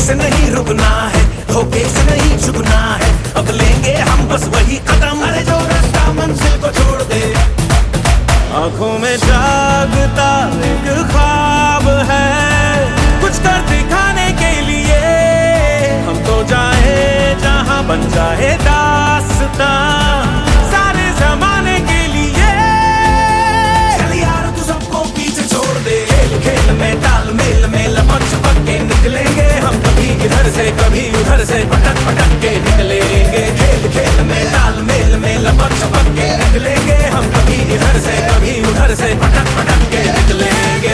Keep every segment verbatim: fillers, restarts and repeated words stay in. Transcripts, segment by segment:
से नहीं रुकना है, धोखे से नहीं झुकना है, अब लेंगे हम बस वही कदम, अरे जो रास्ता मंजिल को छोड़ दे। आंखों में जागता एक ख्वाब है, कुछ कर दिखाने के लिए, हम तो जाए जहां बन जाए दास्तां सारे जमाने के लिए। चल यार तू सबको पीछे छोड़ दे, खेल खेल में तालमेल में लपक छपक के निकलेंगे हम, कभी इधर से कभी उधर से पटक पटक के निकलेंगे। खेल खेल में तालमेल में लपक छपक के निकलेंगे हम, कभी इधर से कभी उधर से पटक पटक के निकलेंगे।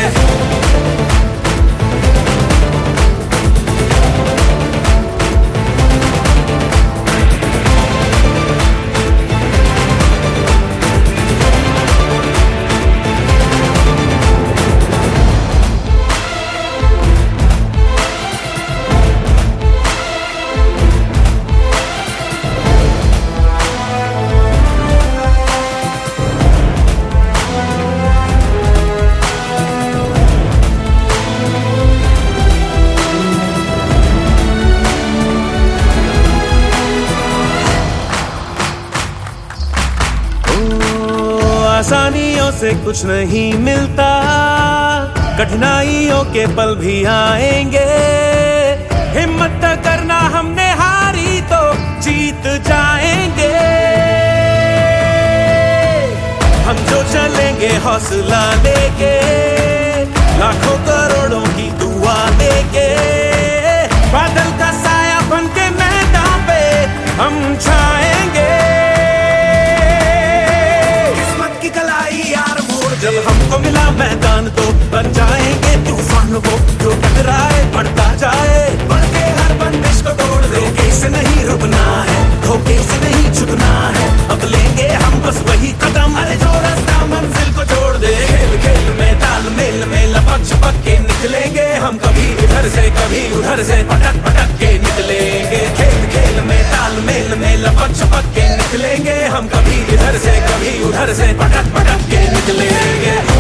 आसानियों से कुछ नहीं मिलता, कठिनाइयों के पल भी आएंगे, हिम्मत करना हमने हारी तो जीत जाएंगे। हम जो चलेंगे हौसला लेके, लाखों करोड़ों की दुआ लेके, बादल का साया बन के मैदान पे हम छाएंगे। जब हमको मिला मैदान तो बन जाएंगे तूफान, वो जो टकराए बढ़ता जाए, बढ़ के हर बंदिश को तोड़ दे। धोखे से नहीं रुकना है, धोखे से नहीं झुकना है, अब लेंगे हम बस वही कदम, अरे जो रास्ता मंजिल को छोड़ दे। खेल खेल में तालमेल में लपक छपक के निकलेंगे हम, कभी इधर से कभी उधर से पटक पटक के निकलेंगे। खेल खेल में तालमेल में लपक छपक के निकलेंगे हम, कभी इधर से कभी उधर से पटक पटक के निकलेंगे।